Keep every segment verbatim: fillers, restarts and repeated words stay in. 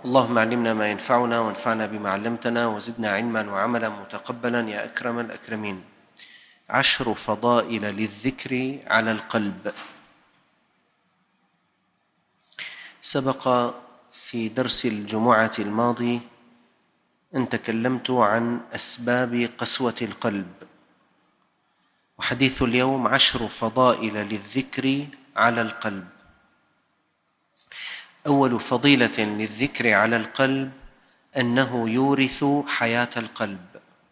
اللهم علمنا ما ينفعنا وانفعنا بما علمتنا وزدنا علما وعملا متقبلا يا أكرم الأكرمين. عشر فضائل للذكر على القلب. سبق في درس الجمعة الماضي أن تكلمت عن أسباب قسوة القلب، وحديث اليوم عشر فضائل للذكر على القلب. أول فضيلة للذكر على القلب أنه يورث حياة القلب.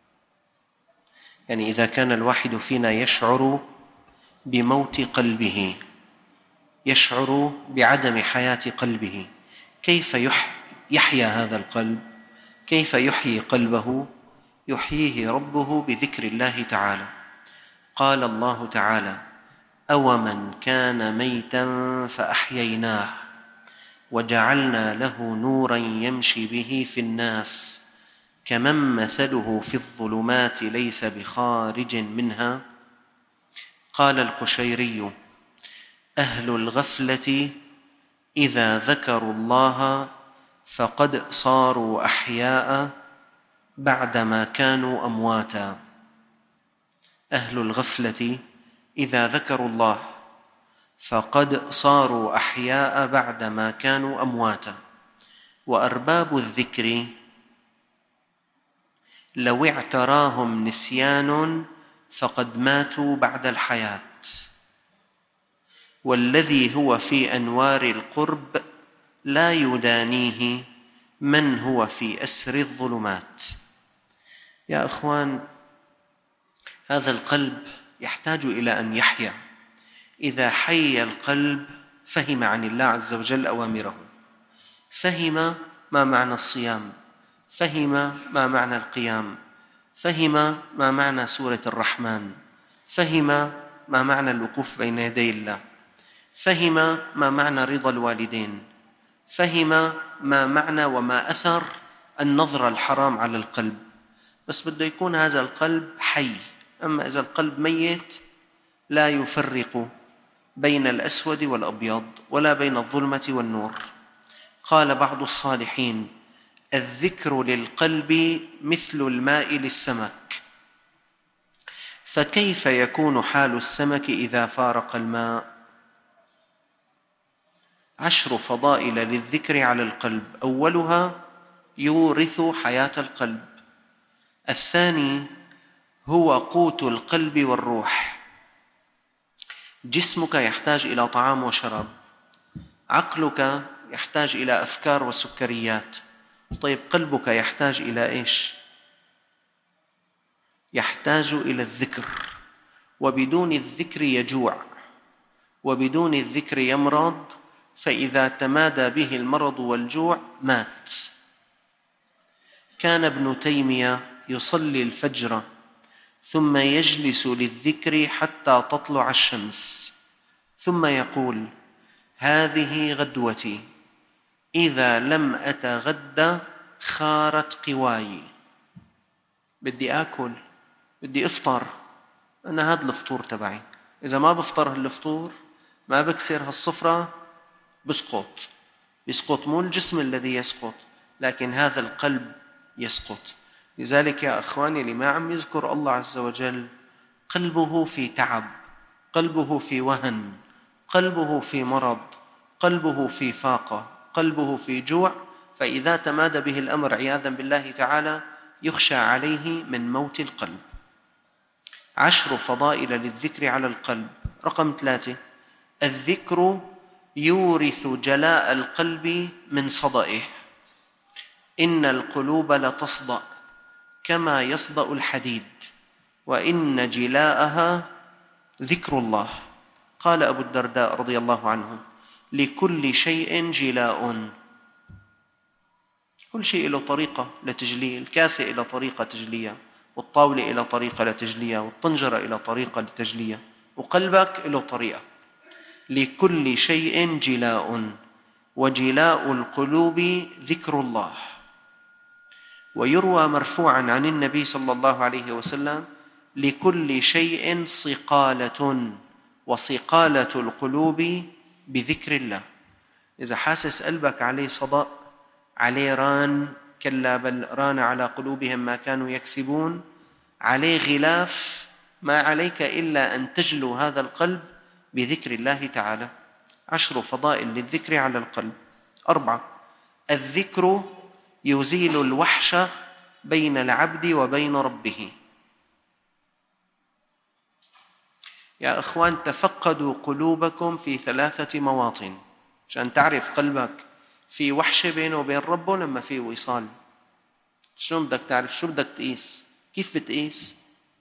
يعني إذا كان الواحد فينا يشعر بموت قلبه، يشعر بعدم حياة قلبه، كيف يحيا هذا القلب؟ كيف يحيي قلبه؟ يحييه ربه بذكر الله تعالى. قال الله تعالى: أومن كان ميتا فأحييناه وجعلنا له نورا يمشي به في الناس كمن مثله في الظلمات ليس بخارج منها. قال القشيري: أهل الغفلة إذا ذكروا الله فقد صاروا أحياء بعدما كانوا أمواتا. أهل الغفلة إذا ذكروا الله فقد صاروا أحياء بعدما كانوا أمواتا، وأرباب الذكر لو اعتراهم نسيان فقد ماتوا بعد الحياة. والذي هو في أنوار القرب لا يدانيه من هو في أسر الظلمات. يا أخوان، هذا القلب يحتاج إلى أن يحيا. إذا حي القلب فهم عن الله عز وجل أوامره، فهم ما معنى الصيام، فهم ما معنى القيام، فهم ما معنى سورة الرحمن، فهم ما معنى الوقوف بين يدي الله، فهم ما معنى رضا الوالدين، فهم ما معنى وما أثر النظر الحرام على القلب. بس بده يكون هذا القلب حي. أما إذا القلب ميت لا يفرق بين الأسود والأبيض ولا بين الظلمة والنور. قال بعض الصالحين: الذكر للقلب مثل الماء للسمك، فكيف يكون حال السمك إذا فارق الماء؟ عشر فضائل للذكر على القلب. أولها يورث حياة القلب. الثاني هو قوت القلب والروح. جسمك يحتاج إلى طعام وشراب، عقلك يحتاج إلى أفكار وسكريات. طيب قلبك يحتاج إلى إيش؟ يحتاج إلى الذكر، وبدون الذكر يجوع، وبدون الذكر يمرض، فإذا تمادى به المرض والجوع مات. كان ابن تيمية يصلي الفجر ثم يجلس للذكر حتى تطلع الشمس، ثم يقول: هذه غدوتي، إذا لم أتغدى خارت قواي. بدي آكل، بدي أفطر، أنا هذا الفطور تبعي. إذا ما بفطر هالفطور، ما بكسر هالصفرة، بسقط. يسقط مو الجسم الذي يسقط، لكن هذا القلب يسقط. لذلك يا أخواني، اللي ما عم يذكر الله عز وجل قلبه في تعب، قلبه في وهن، قلبه في مرض، قلبه في فاقة، قلبه في جوع، فإذا تمادى به الأمر عياذا بالله تعالى يخشى عليه من موت القلب. عشر فضائل للذكر على القلب. رقم ثلاثة: الذكر يورث جلاء القلب من صدئه. إن القلوب لتصدأ كما يصدأ الحديد، وإن جلاءها ذكر الله. قال أبو الدرداء رضي الله عنه: لكل شيء جلاء. كل شيء له طريقة لتجليه. الكاسة إلى طريقة تجلية، والطاولة إلى طريقة لتجلية، والطنجرة إلى طريقة لتجلية، وقلبك له طريقة. لكل شيء جلاء، وجلاء القلوب ذكر الله. ويروى مرفوعا عن النبي صلى الله عليه وسلم: لكل شيء صقالة، وصقالة القلوب بذكر الله. إذا حاسس قلبك عليه صدأ، عليه ران، كلا بل ران على قلوبهم ما كانوا يكسبون، عليه غلاف، ما عليك إلا أن تجلو هذا القلب بذكر الله تعالى. عشر فضائل للذكر على القلب. أربعة، الذكر يزيل الوحشة بين العبد وبين ربه. يا إخوان، تفقدوا قلوبكم في ثلاثة مواطن عشان تعرف قلبك في وحشة بينه وبين ربه لما في وصال. شلون بدك تعرف؟ شو بدك تقيس؟ كيف بتقيس؟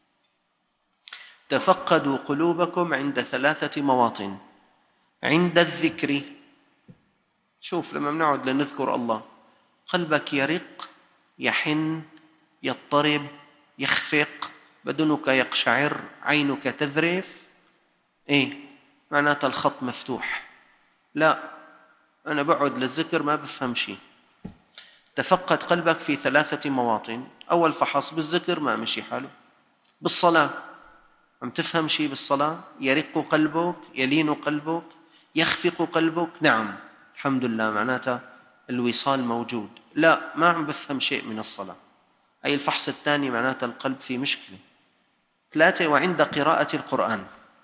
تفقدوا قلوبكم عند ثلاثة مواطن. عند الذكر، شوف لما بنقعد لنذكر الله قلبك يرق، يحن، يضطرب، يخفق، بدنك يقشعر، عينك تذرف. ايه معناتها الخط مفتوح. لا، أنا بقعد للذكر ما بفهم شيء. تفقد قلبك في ثلاثة مواطن. أول فحص بالذكر ما مشي حاله. بالصلاة عم تفهم شيء بالصلاة؟ يرق قلبك، يلين قلبك، يخفق قلبك. نعم الحمد لله، معناتها الوصال موجود. لا، ما عم بفهم شيء من الصلاة. أي الفحص الثاني معناتها القلب في مشكلة. ثلاثة، وعند قراءة القرآن.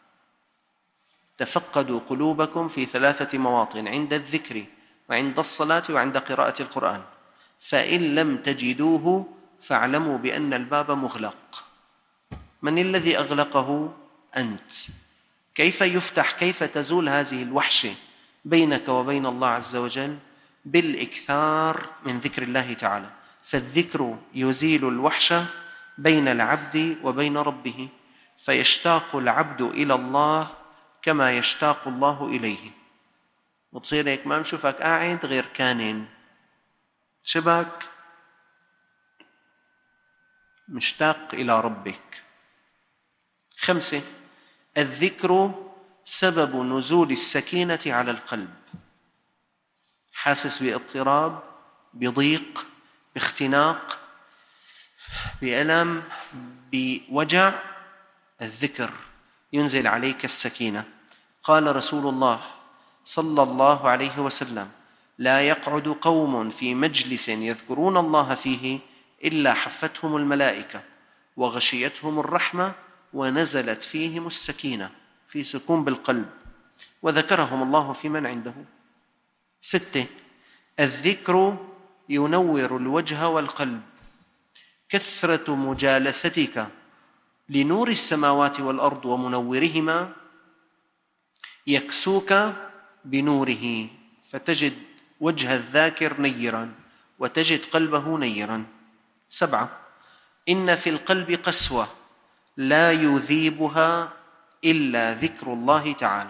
تفقدوا قلوبكم في ثلاثة مواطن: عند الذكر، وعند الصلاة، وعند قراءة القرآن. فإن لم تجدوه فاعلموا بأن الباب مغلق. من الذي أغلقه؟ أنت. كيف يفتح؟ كيف تزول هذه الوحشة بينك وبين الله عز وجل؟ بالإكثار من ذكر الله تعالى. فالذكر يزيل الوحشة بين العبد وبين ربه، فيشتاق العبد إلى الله كما يشتاق الله إليه. وتصير هيك ما نشوفك قاعد غير كانن، شبك مشتاق إلى ربك. خمسة، الذكر سبب نزول السكينة على القلب. حاسس باضطراب، بضيق، باختناق، بألم، بوجع، الذكر ينزل عليك السكينة. قال رسول الله صلى الله عليه وسلم: لا يقعد قوم في مجلس يذكرون الله فيه إلا حفتهم الملائكة وغشيتهم الرحمة ونزلت فيهم السكينة، في سكون بالقلب، وذكرهم الله في من عنده. ستة، الذكر ينور الوجه والقلب. كثرة مجالستك لنور السماوات والأرض ومنورهما يكسوك بنوره، فتجد وجه الذاكر نيراً وتجد قلبه نيراً. سبعة، إن في القلب قسوة لا يذيبها إلا ذكر الله تعالى.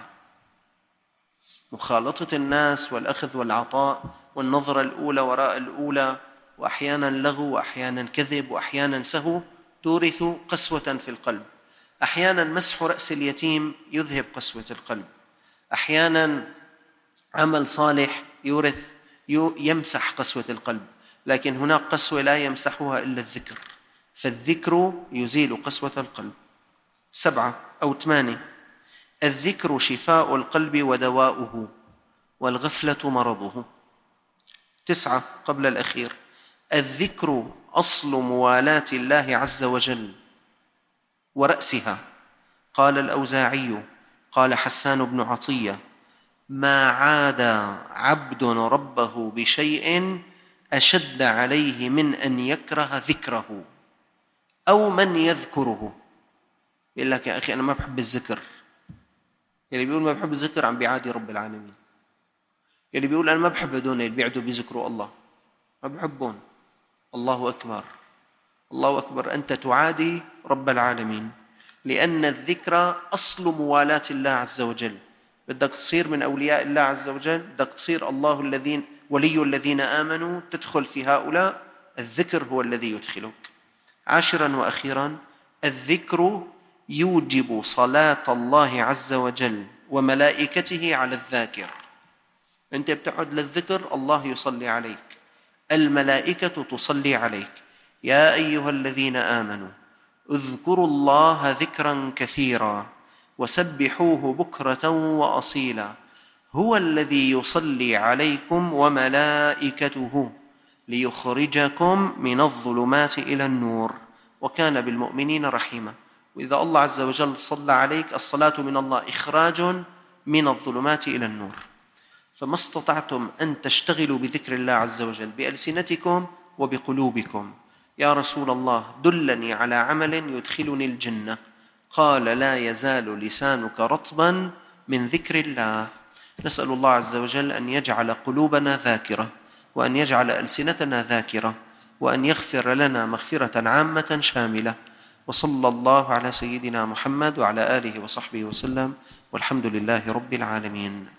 مخالطة الناس والأخذ والعطاء والنظرة الأولى وراء الأولى، وأحياناً لغو وأحياناً كذب وأحياناً سهو، تورث قسوة في القلب. أحياناً مسح رأس اليتيم يذهب قسوة القلب. أحياناً عمل صالح يورث يمسح قسوة القلب، لكن هناك قسوة لا يمسحها إلا الذكر، فالذكر يزيل قسوة القلب. سبعة أو ثمانية، الذكر شفاء القلب ودواؤه، والغفلة مرضه. تسعة قبل الأخير، الذكر أصل موالاة الله عز وجل ورأسها. قال الأوزاعي قال حسان بن عطية: ما عاد عبد ربه بشيء أشد عليه من أن يكره ذكره أو من يذكره. يقول لك يا أخي أنا ما بحب الذكر. يلي بيقول ما بحب الذكر عم بيعادي رب العالمين. يلي بيقول أنا ما بحب هدول اللي بيعدوا بيذكروا الله، ما بحبون. الله أكبر، الله أكبر، أنت تعادي رب العالمين، لأن الذكر أصل موالاة الله عز وجل. بدك تصير من أولياء الله عز وجل، بدك تصير الله الذين ولي الذين آمنوا، تدخل في هؤلاء، الذكر هو الذي يدخلك. عاشراً وأخيراً، الذكر يوجب صلاة الله عز وجل وملائكته على الذاكر. أنت بتقعد للذكر، الله يصلي عليك، الملائكة تصلي عليك. يا أيها الذين آمنوا اذكروا الله ذكراً كثيراً وسبحوه بكرة وأصيلا هو الذي يصلي عليكم وملائكته ليخرجكم من الظلمات إلى النور وكان بالمؤمنين رحيما. وإذا الله عز وجل صلى عليك، الصلاة من الله إخراج من الظلمات إلى النور. فما استطعتم أن تشتغلوا بذكر الله عز وجل بألسنتكم وبقلوبكم. يا رسول الله دلني على عمل يدخلني الجنة، قال لا يزال لسانك رطبا من ذكر الله. نسأل الله عز وجل أن يجعل قلوبنا ذاكرة، وأن يجعل ألسنتنا ذاكرة، وأن يغفر لنا مغفرة عامة شاملة. وصلى الله على سيدنا محمد وعلى آله وصحبه وسلم، والحمد لله رب العالمين.